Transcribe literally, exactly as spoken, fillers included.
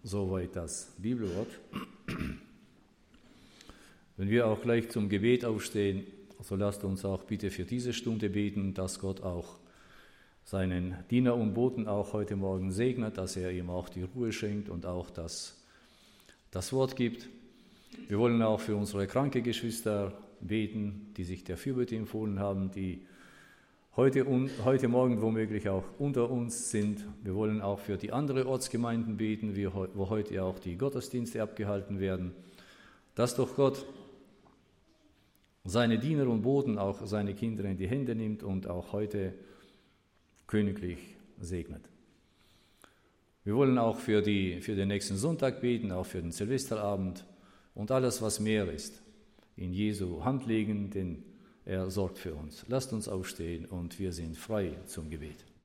Soweit das Bibelwort. Wenn wir auch gleich zum Gebet aufstehen, so lasst uns auch bitte für diese Stunde beten, dass Gott auch seinen Diener und Boten auch heute Morgen segnet, dass er ihm auch die Ruhe schenkt und auch das, das Wort gibt. Wir wollen auch für unsere kranke Geschwister beten, die sich der Fürbitte empfohlen haben, die heute, heute Morgen womöglich auch unter uns sind. Wir wollen auch für die anderen Ortsgemeinden beten, wo heute auch die Gottesdienste abgehalten werden, dass doch Gott seine Diener und Boten, auch seine Kinder in die Hände nimmt und auch heute königlich segnet. Wir wollen auch für, die, für den nächsten Sonntag beten, auch für den Silvesterabend und alles, was mehr ist, in Jesu Hand legen, denn er sorgt für uns. Lasst uns aufstehen und wir sind frei zum Gebet.